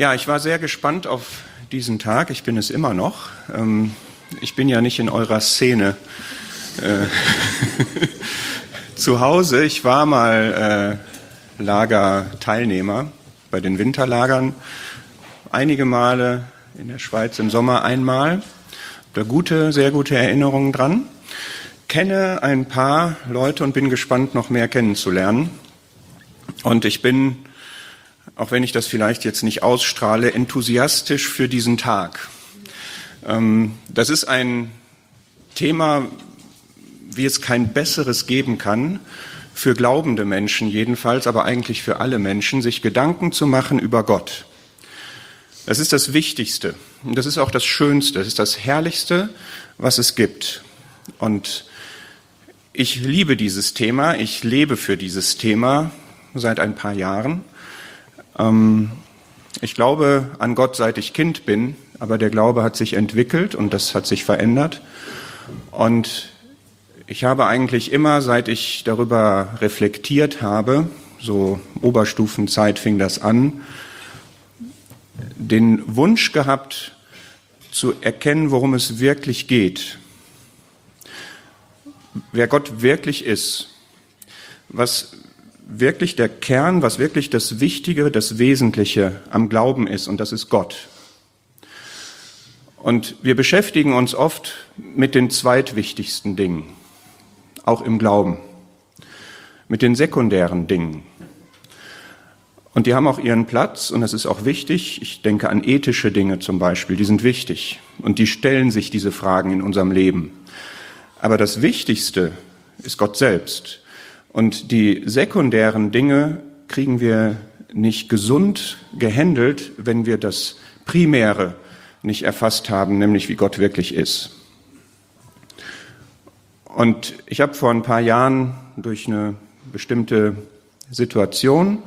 Ja, ich war sehr gespannt auf diesen Tag. Ich bin es immer noch. Ich bin ja nicht in eurer Szene zu Hause. Ich war mal Lagerteilnehmer bei den Winterlagern. Einige Male in der Schweiz im Sommer einmal. Da sehr gute Erinnerungen dran. Kenne ein paar Leute und bin gespannt, noch mehr kennenzulernen. Und ich bin, auch wenn ich das vielleicht jetzt nicht ausstrahle, enthusiastisch für diesen Tag. Das ist ein Thema, wie es kein besseres geben kann, für glaubende Menschen jedenfalls, aber eigentlich für alle Menschen, sich Gedanken zu machen über Gott. Das ist das Wichtigste und das ist auch das Schönste, das ist das Herrlichste, was es gibt. Und ich liebe dieses Thema, ich lebe für dieses Thema seit ein paar Jahren. Ich glaube an Gott, seit ich Kind bin, aber der Glaube hat sich entwickelt und das hat sich verändert. Und ich habe eigentlich immer, seit ich darüber reflektiert habe, so Oberstufenzeit fing das an, den Wunsch gehabt, zu erkennen, worum es wirklich geht. Wer Gott wirklich ist, was wirklich der Kern, was wirklich das Wichtige, das Wesentliche am Glauben ist, und das ist Gott. Und wir beschäftigen uns oft mit den zweitwichtigsten Dingen, auch im Glauben, mit den sekundären Dingen. Und die haben auch ihren Platz und das ist auch wichtig. Ich denke an ethische Dinge zum Beispiel, die sind wichtig und die stellen sich diese Fragen in unserem Leben. Aber das Wichtigste ist Gott selbst. Und die sekundären Dinge kriegen wir nicht gesund gehandelt, wenn wir das Primäre nicht erfasst haben, nämlich wie Gott wirklich ist. Und ich habe vor ein paar Jahren durch eine bestimmte Situation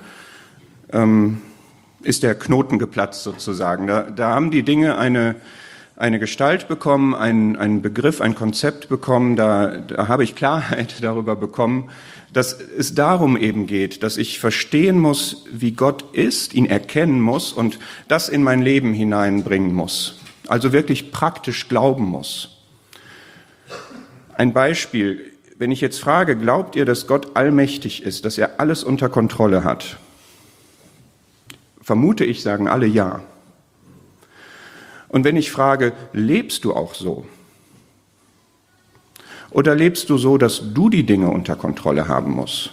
ist der Knoten geplatzt sozusagen. Da haben die Dinge eine Gestalt bekommen, einen Begriff, ein Konzept bekommen, da habe ich Klarheit darüber bekommen, dass es darum eben geht, dass ich verstehen muss, wie Gott ist, ihn erkennen muss und das in mein Leben hineinbringen muss. Also wirklich praktisch glauben muss. Ein Beispiel, wenn ich jetzt frage, glaubt ihr, dass Gott allmächtig ist, dass er alles unter Kontrolle hat? Vermute ich, sagen alle ja. Und wenn ich frage, lebst du auch so? Oder lebst du so, dass du die Dinge unter Kontrolle haben musst?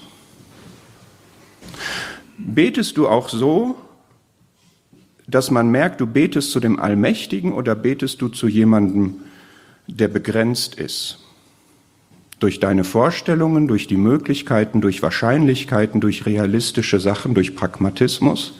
Betest du auch so, dass man merkt, du betest zu dem Allmächtigen oder betest du zu jemandem, der begrenzt ist? Durch deine Vorstellungen, durch die Möglichkeiten, durch Wahrscheinlichkeiten, durch realistische Sachen, durch Pragmatismus?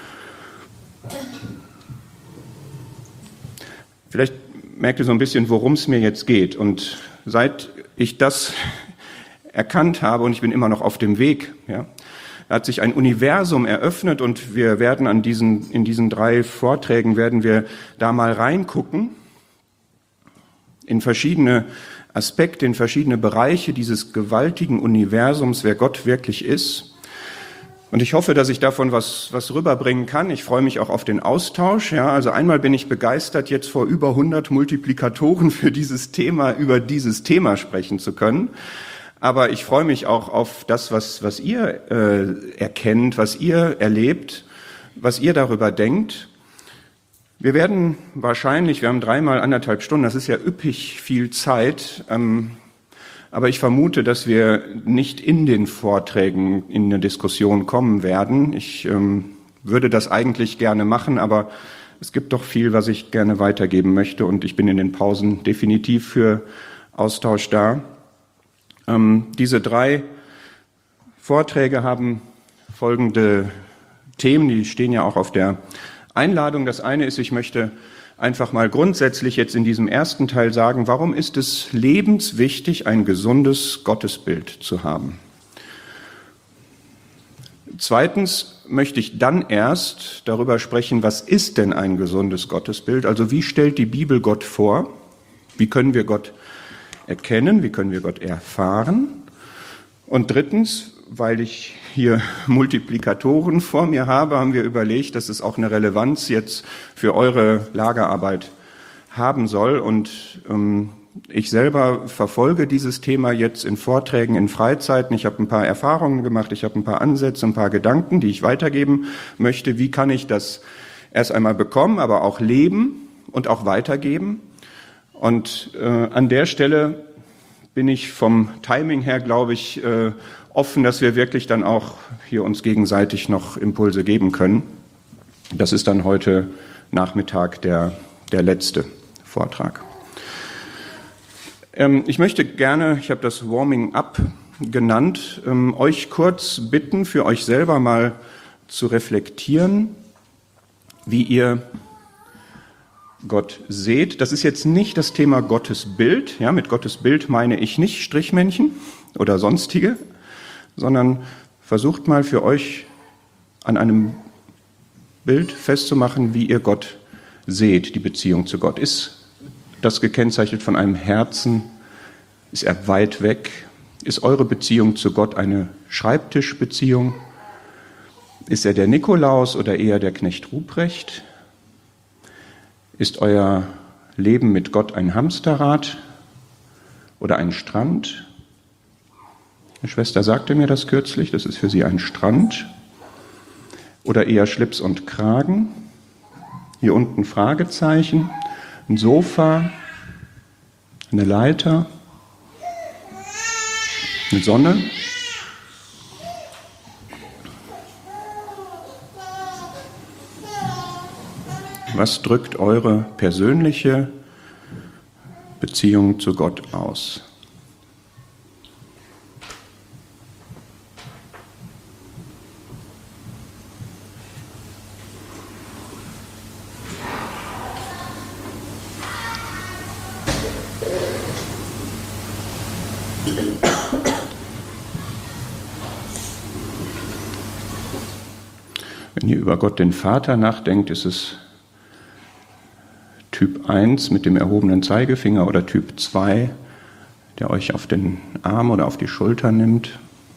Vielleicht merkt ihr so ein bisschen, worum es mir jetzt geht. Und seit ich das erkannt habe, und ich bin immer noch auf dem Weg, ja, hat sich ein Universum eröffnet und wir werden in diesen 3 Vorträgen werden wir da mal reingucken in verschiedene Aspekte, in verschiedene Bereiche dieses gewaltigen Universums, wer Gott wirklich ist. Und ich hoffe, dass ich davon was rüberbringen kann. Ich freue mich auch auf den Austausch. Ja, also einmal bin ich begeistert, jetzt vor über 100 Multiplikatoren für dieses Thema, über dieses Thema sprechen zu können. Aber ich freue mich auch auf das, was ihr erkennt, was ihr erlebt, was ihr darüber denkt. Wir werden wahrscheinlich, wir haben 3 mal 1,5 Stunden, das ist ja üppig viel Zeit, aber ich vermute, dass wir nicht in den Vorträgen in eine Diskussion kommen werden. Ich würde das eigentlich gerne machen, aber es gibt doch viel, was ich gerne weitergeben möchte und ich bin in den Pausen definitiv für Austausch da. Diese 3 Vorträge haben folgende Themen, die stehen ja auch auf der Einladung. Das eine ist, ich möchte einfach mal grundsätzlich jetzt in diesem ersten Teil sagen, warum ist es lebenswichtig, ein gesundes Gottesbild zu haben? Zweitens möchte ich dann erst darüber sprechen, was ist denn ein gesundes Gottesbild? Also wie stellt die Bibel Gott vor? Wie können wir Gott erkennen? Wie können wir Gott erfahren? Und drittens, weil ich hier Multiplikatoren vor mir habe, haben wir überlegt, dass es auch eine Relevanz jetzt für eure Lagerarbeit haben soll. Und ich selber verfolge dieses Thema jetzt in Vorträgen, in Freizeiten. Ich habe ein paar Erfahrungen gemacht, ich habe ein paar Ansätze, ein paar Gedanken, die ich weitergeben möchte. Wie kann ich das erst einmal bekommen, aber auch leben und auch weitergeben? Und an der Stelle bin ich vom Timing her, glaube ich, offen, dass wir wirklich dann auch hier uns gegenseitig noch Impulse geben können. Das ist dann heute Nachmittag der letzte Vortrag. Ich möchte gerne, ich habe das Warming Up genannt, euch kurz bitten, für euch selber mal zu reflektieren, wie ihr Gott seht. Das ist jetzt nicht das Thema Gottes Bild. Ja, mit Gottes Bild meine ich nicht Strichmännchen oder sonstige, sondern versucht mal für euch an einem Bild festzumachen, wie ihr Gott seht, die Beziehung zu Gott. Ist das gekennzeichnet von einem Herzen? Ist er weit weg? Ist eure Beziehung zu Gott eine Schreibtischbeziehung? Ist er der Nikolaus oder eher der Knecht Ruprecht? Ist euer Leben mit Gott ein Hamsterrad oder ein Strand? Eine Schwester sagte mir das kürzlich, das ist für sie ein Strand. Oder eher Schlips und Kragen? Hier unten Fragezeichen, ein Sofa, eine Leiter, eine Sonne. Was drückt eure persönliche Beziehung zu Gott aus? Wenn ihr über Gott den Vater nachdenkt, ist es Typ 1 mit dem erhobenen Zeigefinger oder Typ 2, der euch auf den Arm oder auf die Schulter nimmt.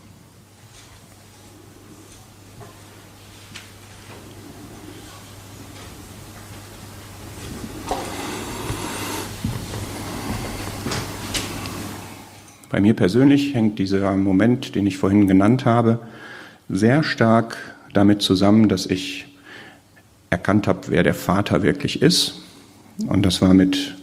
Bei mir persönlich hängt dieser Moment, den ich vorhin genannt habe, sehr stark damit zusammen, dass ich erkannt habe, wer der Vater wirklich ist. Und das war mit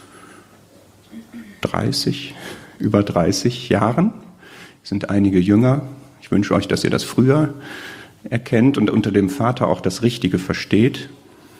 über 30 Jahren. Es sind einige jünger. Ich wünsche euch, dass ihr das früher erkennt und unter dem Vater auch das Richtige versteht.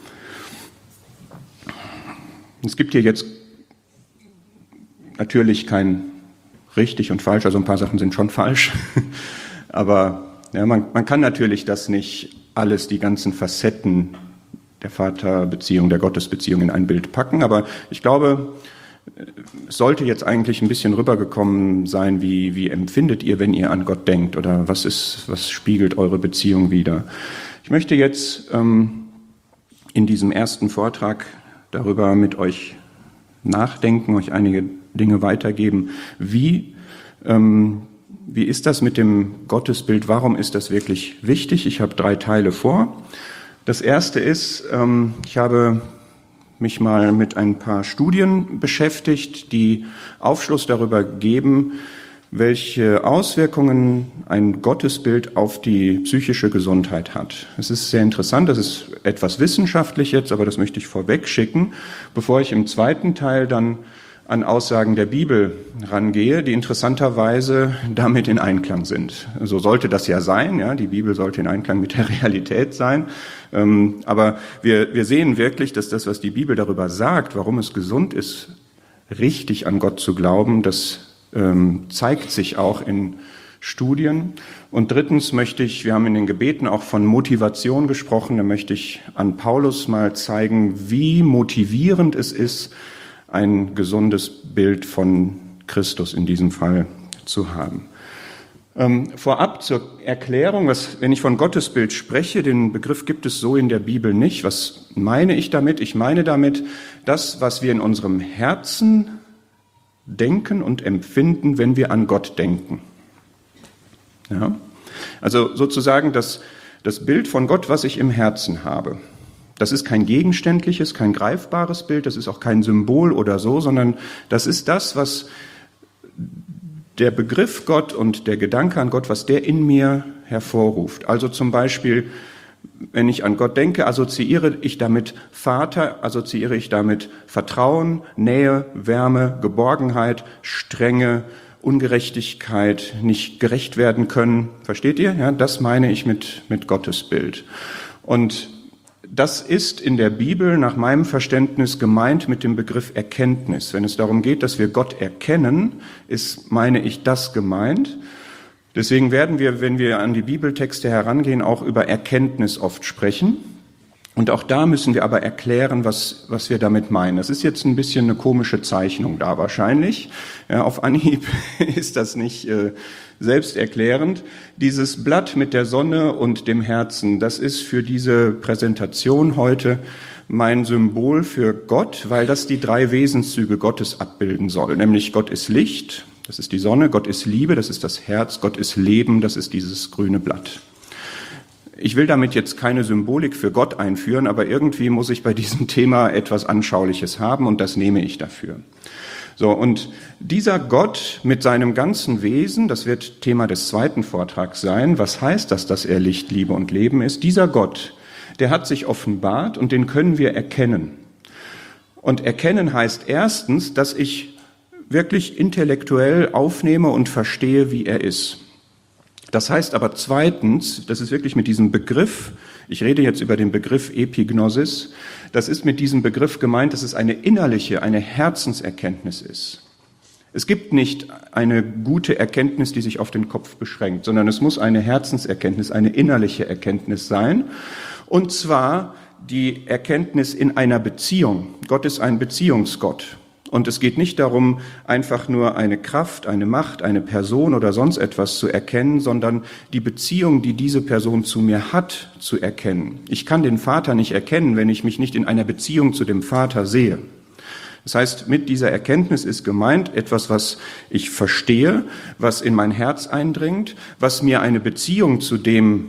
Es gibt hier jetzt natürlich kein richtig und falsch, also ein paar Sachen sind schon falsch, aber ja, man kann natürlich das nicht alles, die ganzen Facetten der Vaterbeziehung, der Gottesbeziehung in ein Bild packen, aber ich glaube, es sollte jetzt eigentlich ein bisschen rübergekommen sein, wie empfindet ihr, wenn ihr an Gott denkt, oder was spiegelt eure Beziehung wider? Ich möchte jetzt in diesem ersten Vortrag darüber mit euch nachdenken, euch einige Dinge weitergeben. Wie ist das mit dem Gottesbild? Warum ist das wirklich wichtig? Ich habe 3 Teile vor. Das erste ist, ich habe mich mal mit ein paar Studien beschäftigt, die Aufschluss darüber geben, welche Auswirkungen ein Gottesbild auf die psychische Gesundheit hat. Es ist sehr interessant, das ist etwas wissenschaftlich jetzt, aber das möchte ich vorweg schicken, bevor ich im zweiten Teil dann an Aussagen der Bibel rangehe, die interessanterweise damit in Einklang sind. So sollte das ja sein, ja, die Bibel sollte in Einklang mit der Realität sein. Aber wir sehen wirklich, dass das, was die Bibel darüber sagt, warum es gesund ist, richtig an Gott zu glauben, das zeigt sich auch in Studien. Und drittens wir haben in den Gebeten auch von Motivation gesprochen, da möchte ich an Paulus mal zeigen, wie motivierend es ist, ein gesundes Bild von Christus in diesem Fall zu haben. Vorab zur Erklärung, wenn ich von Gottesbild spreche, den Begriff gibt es so in der Bibel nicht. Was meine ich damit? Ich meine damit das, was wir in unserem Herzen denken und empfinden, wenn wir an Gott denken. Ja? Also sozusagen das Bild von Gott, was ich im Herzen habe. Das ist kein gegenständliches, kein greifbares Bild, das ist auch kein Symbol oder so, sondern das ist das, was der Begriff Gott und der Gedanke an Gott, was der in mir hervorruft. Also zum Beispiel, wenn ich an Gott denke, assoziiere ich damit Vater, assoziiere ich damit Vertrauen, Nähe, Wärme, Geborgenheit, Strenge, Ungerechtigkeit, nicht gerecht werden können. Versteht ihr? Ja, das meine ich mit Gottes Bild. Und das ist in der Bibel nach meinem Verständnis gemeint mit dem Begriff Erkenntnis. Wenn es darum geht, dass wir Gott erkennen, ist, meine ich, das gemeint. Deswegen werden wir, wenn wir an die Bibeltexte herangehen, auch über Erkenntnis oft sprechen. Und auch da müssen wir aber erklären, was wir damit meinen. Das ist jetzt ein bisschen eine komische Zeichnung da wahrscheinlich. Ja, auf Anhieb ist das nicht selbsterklärend. Dieses Blatt mit der Sonne und dem Herzen, das ist für diese Präsentation heute mein Symbol für Gott, weil das die 3 Wesenszüge Gottes abbilden soll. Nämlich Gott ist Licht, das ist die Sonne, Gott ist Liebe, das ist das Herz, Gott ist Leben, das ist dieses grüne Blatt. Ich will damit jetzt keine Symbolik für Gott einführen, aber irgendwie muss ich bei diesem Thema etwas Anschauliches haben und das nehme ich dafür. So, und dieser Gott mit seinem ganzen Wesen, das wird Thema des 2. Vortrags sein, was heißt das, dass er Licht, Liebe und Leben ist? Dieser Gott, der hat sich offenbart und den können wir erkennen. Und erkennen heißt erstens, dass ich wirklich intellektuell aufnehme und verstehe, wie er ist. Das heißt aber zweitens, das ist wirklich mit diesem Begriff, ich rede jetzt über den Begriff Epignosis, das ist mit diesem Begriff gemeint, dass es eine innerliche, eine Herzenserkenntnis ist. Es gibt nicht eine gute Erkenntnis, die sich auf den Kopf beschränkt, sondern es muss eine Herzenserkenntnis, eine innerliche Erkenntnis sein. Und zwar die Erkenntnis in einer Beziehung. Gott ist ein Beziehungsgott. Und es geht nicht darum, einfach nur eine Kraft, eine Macht, eine Person oder sonst etwas zu erkennen, sondern die Beziehung, die diese Person zu mir hat, zu erkennen. Ich kann den Vater nicht erkennen, wenn ich mich nicht in einer Beziehung zu dem Vater sehe. Das heißt, mit dieser Erkenntnis ist gemeint etwas, was ich verstehe, was in mein Herz eindringt, was mir eine Beziehung zu dem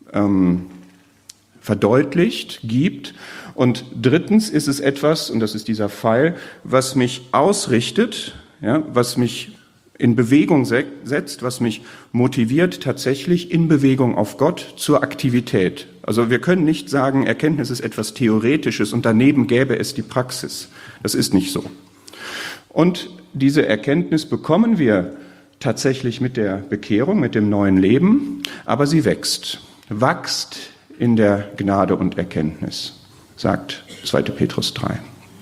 verdeutlicht, gibt. Und drittens ist es etwas, und das ist dieser Pfeil, was mich ausrichtet, ja, was mich in Bewegung setzt, was mich motiviert, tatsächlich in Bewegung auf Gott zur Aktivität. Also wir können nicht sagen, Erkenntnis ist etwas Theoretisches und daneben gäbe es die Praxis. Das ist nicht so. Und diese Erkenntnis bekommen wir tatsächlich mit der Bekehrung, mit dem neuen Leben, aber sie wächst in der Gnade und Erkenntnis, sagt 2. Petrus 3.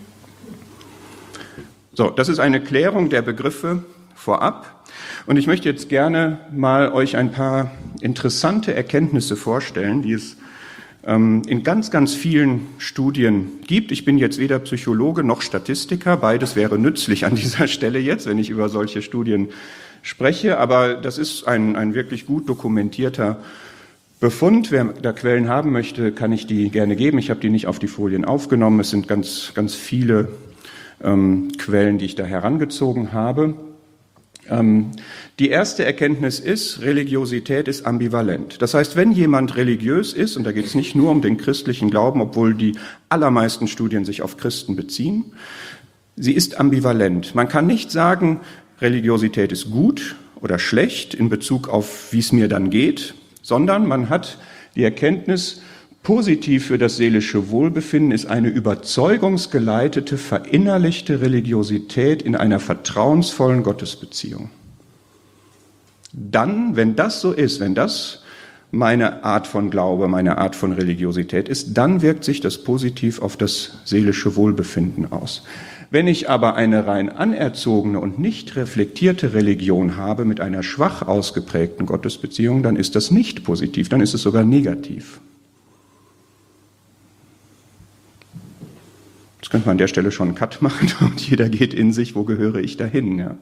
So, das ist eine Klärung der Begriffe vorab. Und ich möchte jetzt gerne mal euch ein paar interessante Erkenntnisse vorstellen, die es in ganz, ganz vielen Studien gibt. Ich bin jetzt weder Psychologe noch Statistiker, beides wäre nützlich an dieser Stelle jetzt, wenn ich über solche Studien spreche, aber das ist ein wirklich gut dokumentierter Befund. Wer da Quellen haben möchte, kann ich die gerne geben. Ich habe die nicht auf die Folien aufgenommen. Es sind ganz, ganz viele Quellen, die ich da herangezogen habe. Die erste Erkenntnis ist, Religiosität ist ambivalent. Das heißt, wenn jemand religiös ist, und da geht es nicht nur um den christlichen Glauben, obwohl die allermeisten Studien sich auf Christen beziehen, sie ist ambivalent. Man kann nicht sagen, Religiosität ist gut oder schlecht in Bezug auf, wie es mir dann geht, sondern man hat die Erkenntnis, positiv für das seelische Wohlbefinden ist eine überzeugungsgeleitete, verinnerlichte Religiosität in einer vertrauensvollen Gottesbeziehung. Dann, wenn das so ist, wenn das meine Art von Glaube, meine Art von Religiosität ist, dann wirkt sich das positiv auf das seelische Wohlbefinden aus. Wenn ich aber eine rein anerzogene und nicht reflektierte Religion habe mit einer schwach ausgeprägten Gottesbeziehung, dann ist das nicht positiv, dann ist es sogar negativ. Jetzt könnte man an der Stelle schon einen Cut machen und jeder geht in sich, wo gehöre ich dahin? Ja.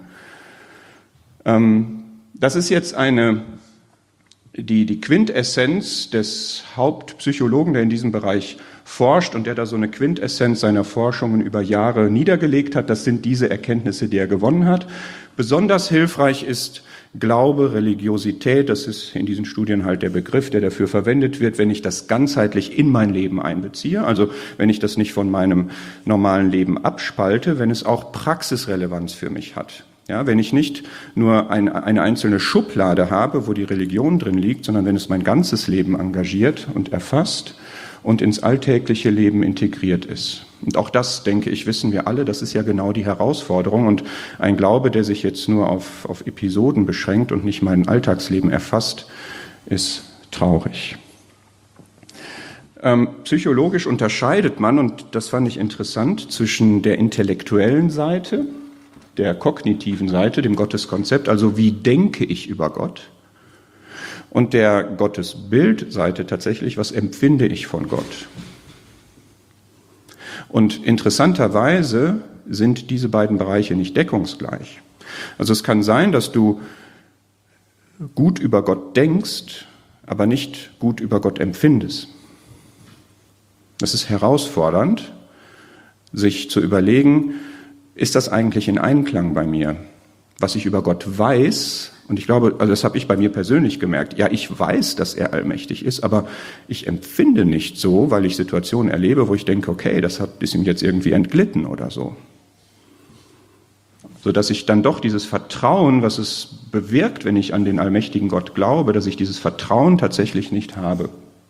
Das ist jetzt die Quintessenz des Hauptpsychologen, der in diesem Bereich forscht und der da so eine Quintessenz seiner Forschungen über Jahre niedergelegt hat. Das sind diese Erkenntnisse, die er gewonnen hat. Besonders hilfreich ist Glaube, Religiosität, das ist in diesen Studien halt der Begriff, der dafür verwendet wird, wenn ich das ganzheitlich in mein Leben einbeziehe, also wenn ich das nicht von meinem normalen Leben abspalte, wenn es auch Praxisrelevanz für mich hat. Ja, wenn ich nicht nur eine einzelne Schublade habe, wo die Religion drin liegt, sondern wenn es mein ganzes Leben engagiert und erfasst und ins alltägliche Leben integriert ist. Und auch das, denke ich, wissen wir alle, das ist ja genau die Herausforderung. Und ein Glaube, der sich jetzt nur auf Episoden beschränkt und nicht mein Alltagsleben erfasst, ist traurig. Psychologisch unterscheidet man, und das fand ich interessant, zwischen der intellektuellen Seite, der kognitiven Seite, dem Gotteskonzept, also wie denke ich über Gott, und der Gottesbildseite tatsächlich, was empfinde ich von Gott. Und interessanterweise sind diese beiden Bereiche nicht deckungsgleich. Also es kann sein, dass du gut über Gott denkst, aber nicht gut über Gott empfindest. Das ist herausfordernd, sich zu überlegen, ist das eigentlich in Einklang bei mir? Was ich über Gott weiß, und ich glaube, also das habe ich bei mir persönlich gemerkt, ja, ich weiß, dass er allmächtig ist, aber ich empfinde nicht so, weil ich Situationen erlebe, wo ich denke, okay, ist ihm jetzt irgendwie entglitten oder so. Sodass ich dann doch dieses Vertrauen, was es bewirkt, wenn ich an den allmächtigen Gott glaube, dass ich dieses Vertrauen tatsächlich nicht habe.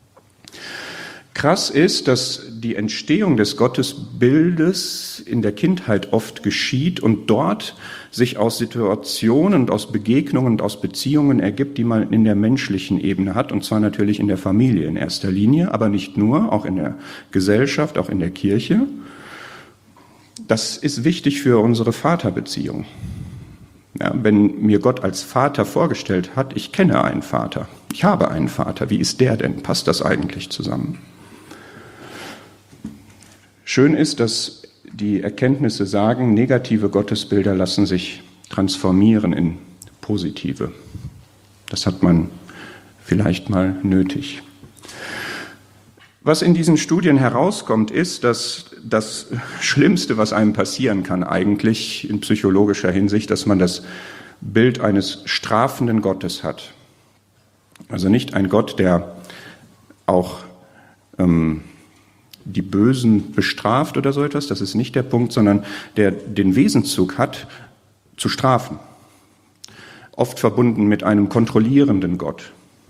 Krass ist, dass die Entstehung des Gottesbildes in der Kindheit oft geschieht und dort sich aus Situationen und aus Begegnungen und aus Beziehungen ergibt, die man in der menschlichen Ebene hat, und zwar natürlich in der Familie in erster Linie, aber nicht nur, auch in der Gesellschaft, auch in der Kirche. Das ist wichtig für unsere Vaterbeziehung. Ja, wenn mir Gott als Vater vorgestellt hat, ich kenne einen Vater, ich habe einen Vater, wie ist der denn? Passt das eigentlich zusammen? Schön ist, dass die Erkenntnisse sagen, negative Gottesbilder lassen sich transformieren in positive. Das hat man vielleicht mal nötig. Was in diesen Studien herauskommt, ist, dass das Schlimmste, was einem passieren kann, eigentlich in psychologischer Hinsicht, dass man das Bild eines strafenden Gottes hat. Also nicht ein Gott, der auch die Bösen bestraft oder so etwas, das ist nicht der Punkt, sondern der den Wesenszug hat, zu strafen. Oft verbunden mit einem kontrollierenden Gott.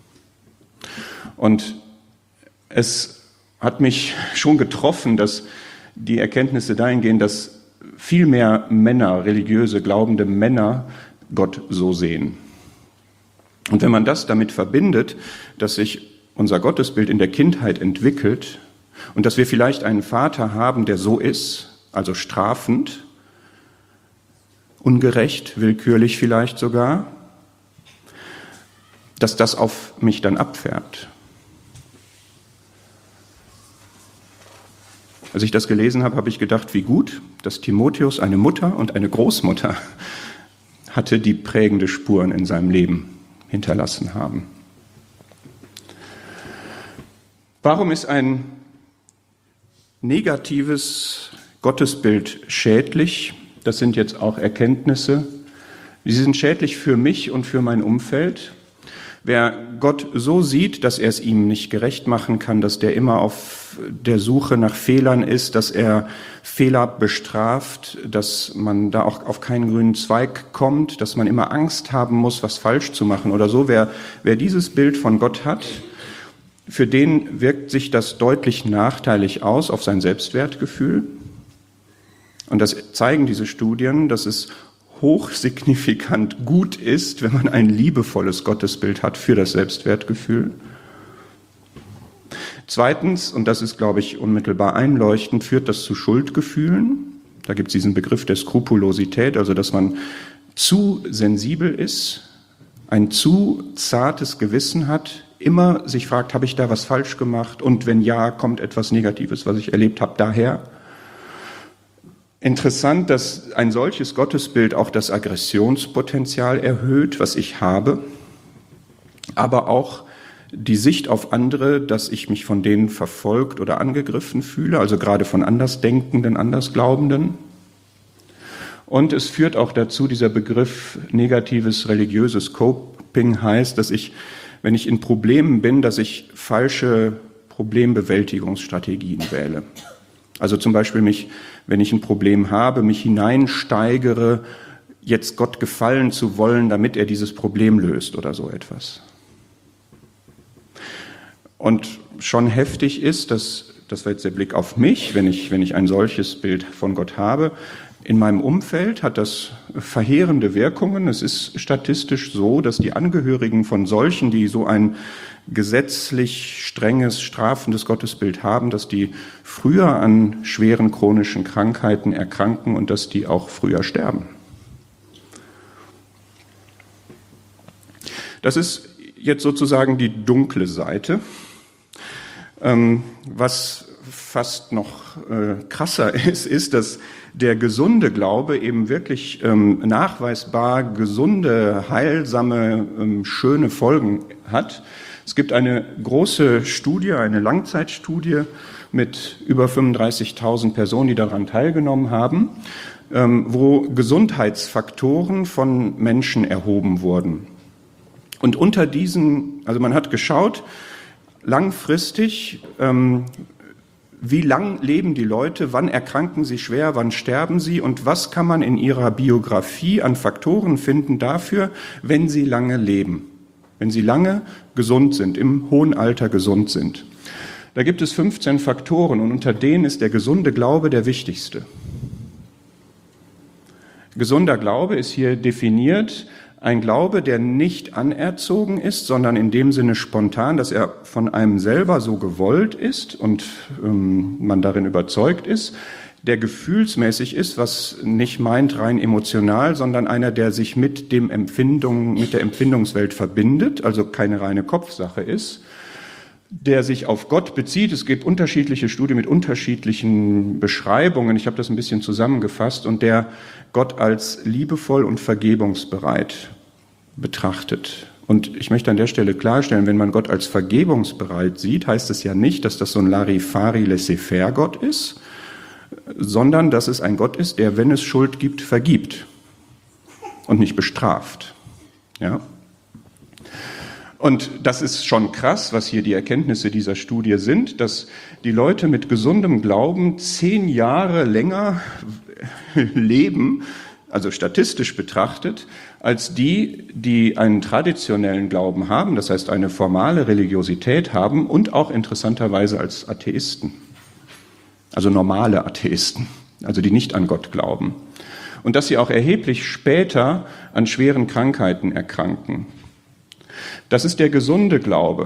Und es hat mich schon getroffen, dass die Erkenntnisse dahin gehen, dass viel mehr Männer, religiöse, glaubende Männer, Gott so sehen. Und wenn man das damit verbindet, dass sich unser Gottesbild in der Kindheit entwickelt und dass wir vielleicht einen Vater haben, der so ist, also strafend, ungerecht, willkürlich vielleicht sogar, dass das auf mich dann abfärbt. Als ich das gelesen habe, habe ich gedacht, wie gut, dass Timotheus eine Mutter und eine Großmutter hatte, die prägende Spuren in seinem Leben hinterlassen haben. Warum ist ein negatives Gottesbild schädlich? Das sind jetzt auch Erkenntnisse. Sie sind schädlich für mich und für mein Umfeld. Wer Gott so sieht, dass er es ihm nicht gerecht machen kann, dass der immer auf der Suche nach Fehlern ist, dass er Fehler bestraft, dass man da auch auf keinen grünen Zweig kommt, dass man immer Angst haben muss, was falsch zu machen oder so. Wer dieses Bild von Gott hat, für den wirkt sich das deutlich nachteilig aus auf sein Selbstwertgefühl. Und das zeigen diese Studien, dass es hochsignifikant gut ist, wenn man ein liebevolles Gottesbild hat für das Selbstwertgefühl. Zweitens, und das ist, glaube ich, unmittelbar einleuchtend, führt das zu Schuldgefühlen. Da gibt es diesen Begriff der Skrupulosität, also dass man zu sensibel ist, ein zu zartes Gewissen hat, immer sich fragt, habe ich da was falsch gemacht? Und wenn ja, kommt etwas Negatives, was ich erlebt habe, daher. Interessant, dass ein solches Gottesbild auch das Aggressionspotenzial erhöht, was ich habe, aber auch die Sicht auf andere, dass ich mich von denen verfolgt oder angegriffen fühle, also gerade von Andersdenkenden, Andersglaubenden. Und es führt auch dazu, dieser Begriff negatives religiöses Coping heißt, dass ich, wenn ich in Problemen bin, dass ich falsche Problembewältigungsstrategien wähle. Also zum Beispiel wenn ich ein Problem habe, mich hineinsteigere, jetzt Gott gefallen zu wollen, damit er dieses Problem löst oder so etwas. Und schon heftig ist, das war jetzt der Blick auf mich, wenn ich ein solches Bild von Gott habe. In meinem Umfeld hat das verheerende Wirkungen. Es ist statistisch so, dass die Angehörigen von solchen, die so ein gesetzlich strenges, strafendes Gottesbild haben, dass die früher an schweren chronischen Krankheiten erkranken und dass die auch früher sterben. Das ist jetzt sozusagen die dunkle Seite. Was fast noch krasser ist, dass der gesunde Glaube eben wirklich nachweisbar gesunde, heilsame, schöne Folgen hat. Es gibt eine große Studie, eine Langzeitstudie mit über 35.000 Personen, die daran teilgenommen haben, wo Gesundheitsfaktoren von Menschen erhoben wurden. Und unter diesen, also man hat geschaut, langfristig, wie lang leben die Leute, wann erkranken sie schwer, wann sterben sie und was kann man in ihrer Biografie an Faktoren finden dafür, wenn sie lange leben, wenn sie lange gesund sind, im hohen Alter gesund sind. Da gibt es 15 Faktoren und unter denen ist der gesunde Glaube der wichtigste. Gesunder Glaube ist hier definiert, ein Glaube, der nicht anerzogen ist, sondern in dem Sinne spontan, dass er von einem selber so gewollt ist und man darin überzeugt ist, der gefühlsmäßig ist, was nicht meint rein emotional, sondern einer, der sich mit der Empfindungswelt verbindet, also keine reine Kopfsache ist, der sich auf Gott bezieht. Es gibt unterschiedliche Studien mit unterschiedlichen Beschreibungen. Ich habe das ein bisschen zusammengefasst und der Gott als liebevoll und vergebungsbereit betrachtet. Und ich möchte an der Stelle klarstellen, wenn man Gott als vergebungsbereit sieht, heißt es ja nicht, dass das so ein Larifari laissez-faire Gott ist, sondern dass es ein Gott ist, der, wenn es Schuld gibt, vergibt und nicht bestraft. Ja? Und das ist schon krass, was hier die Erkenntnisse dieser Studie sind, dass die Leute mit gesundem Glauben 10 Jahre länger leben, also statistisch betrachtet, als die einen traditionellen Glauben haben, das heißt eine formale Religiosität haben und auch interessanterweise als Atheisten, also normale Atheisten, also die nicht an Gott glauben. Und dass sie auch erheblich später an schweren Krankheiten erkranken. Das ist der gesunde Glaube.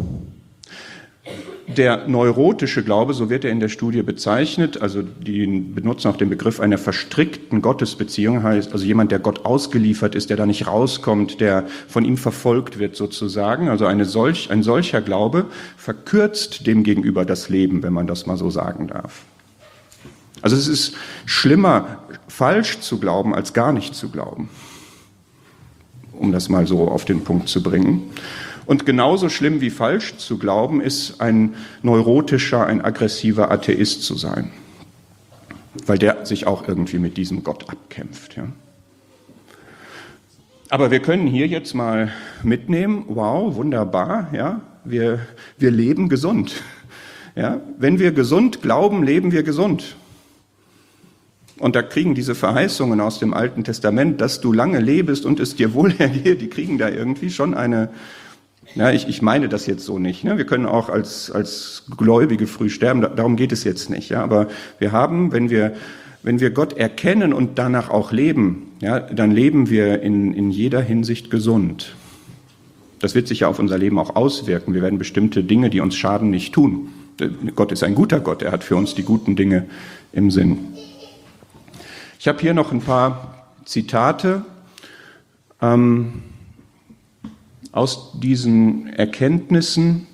Der neurotische Glaube, so wird er in der Studie bezeichnet, also die benutzen auch den Begriff einer verstrickten Gottesbeziehung, heißt also jemand, der Gott ausgeliefert ist, der da nicht rauskommt, der von ihm verfolgt wird sozusagen. Also ein solcher Glaube verkürzt dem Gegenüber das Leben, wenn man das mal so sagen darf. Also es ist schlimmer, falsch zu glauben, als gar nicht zu glauben, um das mal so auf den Punkt zu bringen. Und genauso schlimm wie falsch zu glauben, ist ein neurotischer, ein aggressiver Atheist zu sein, weil der sich auch irgendwie mit diesem Gott abkämpft. Ja. Aber wir können hier jetzt mal mitnehmen, wow, wunderbar, ja, wir leben gesund. Ja. Wenn wir gesund glauben, leben wir gesund. Und da kriegen diese Verheißungen aus dem Alten Testament, dass du lange lebst und es dir wohl ergeht, die kriegen da irgendwie schon eine, ja, ich meine das jetzt so nicht. Ne? Wir können auch als Gläubige früh sterben, darum geht es jetzt nicht. Ja? Aber wir haben, wenn wir Gott erkennen und danach auch leben, ja, dann leben wir in jeder Hinsicht gesund. Das wird sich ja auf unser Leben auch auswirken. Wir werden bestimmte Dinge, die uns schaden, nicht tun. Gott ist ein guter Gott, er hat für uns die guten Dinge im Sinn. Ich habe hier noch ein paar Zitate aus diesen Erkenntnissen.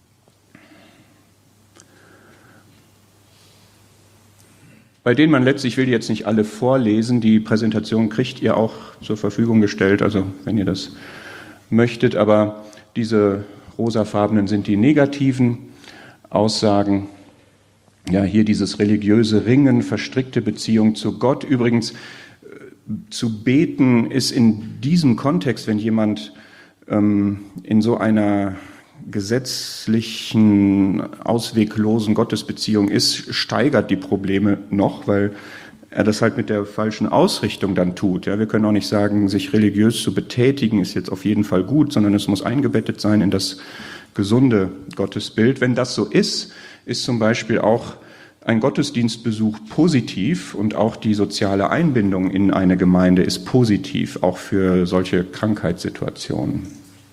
Bei denen man letztlich, ich will die jetzt nicht alle vorlesen, die Präsentation kriegt ihr auch zur Verfügung gestellt, also wenn ihr das möchtet, aber diese rosafarbenen sind die negativen Aussagen. Ja, hier dieses religiöse Ringen, verstrickte Beziehung zu Gott. Übrigens, zu beten ist in diesem Kontext, wenn jemand in so einer gesetzlichen, ausweglosen Gottesbeziehung ist, steigert die Probleme noch, weil er das halt mit der falschen Ausrichtung dann tut. Ja, wir können auch nicht sagen, sich religiös zu betätigen ist jetzt auf jeden Fall gut, sondern es muss eingebettet sein in das gesunde Gottesbild. Wenn das so ist, ist zum Beispiel auch ein Gottesdienstbesuch positiv und auch die soziale Einbindung in eine Gemeinde ist positiv, auch für solche Krankheitssituationen.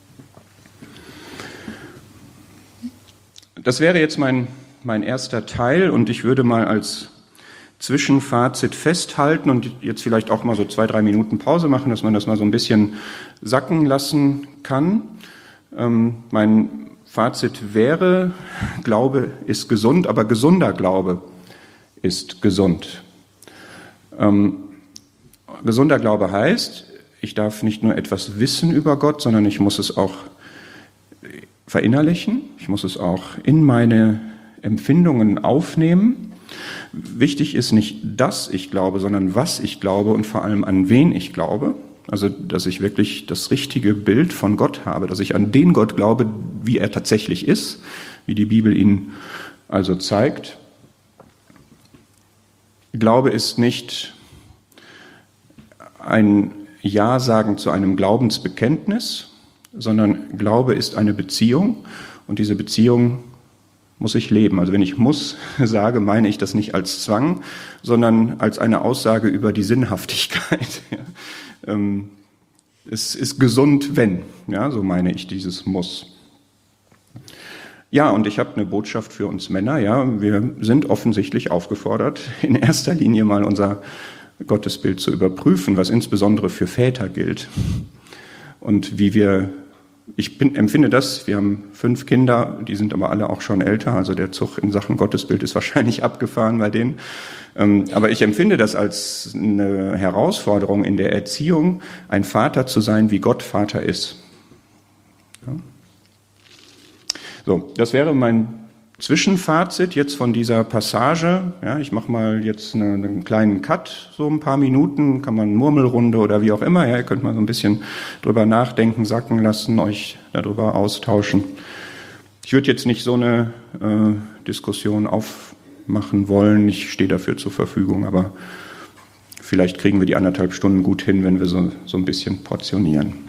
Das wäre jetzt mein erster Teil und ich würde mal als Zwischenfazit festhalten und jetzt vielleicht auch mal so 2-3 Minuten Pause machen, dass man das mal so ein bisschen sacken lassen kann. Mein Fazit wäre, Glaube ist gesund, aber gesunder Glaube ist gesund. Gesunder Glaube heißt, ich darf nicht nur etwas wissen über Gott, sondern ich muss es auch verinnerlichen, ich muss es auch in meine Empfindungen aufnehmen. Wichtig ist nicht, dass ich glaube, sondern was ich glaube und vor allem an wen ich glaube. Also, dass ich wirklich das richtige Bild von Gott habe, dass ich an den Gott glaube, wie er tatsächlich ist, wie die Bibel ihn also zeigt. Glaube ist nicht ein Ja sagen zu einem Glaubensbekenntnis, sondern Glaube ist eine Beziehung und diese Beziehung muss ich leben. Also wenn ich muss sage, meine ich das nicht als Zwang, sondern als eine Aussage über die Sinnhaftigkeit. Es ist gesund, wenn, ja, so meine ich dieses Muss. Ja, und ich habe eine Botschaft für uns Männer. Ja, wir sind offensichtlich aufgefordert, in erster Linie mal unser Gottesbild zu überprüfen, was insbesondere für Väter gilt. Und empfinde das, wir haben 5 Kinder, die sind aber alle auch schon älter, also der Zug in Sachen Gottesbild ist wahrscheinlich abgefahren bei denen. Aber ich empfinde das als eine Herausforderung in der Erziehung, ein Vater zu sein, wie Gott Vater ist. Ja. So, das wäre mein Zwischenfazit jetzt von dieser Passage. Ja, ich mache mal jetzt einen kleinen Cut, so ein paar Minuten, kann man Murmelrunde oder wie auch immer. Ja, ihr könnt mal so ein bisschen drüber nachdenken, sacken lassen, euch darüber austauschen. Ich würde jetzt nicht so eine Diskussion aufmachen wollen. Ich stehe dafür zur Verfügung, aber vielleicht kriegen wir die 1,5 Stunden gut hin, wenn wir so ein bisschen portionieren.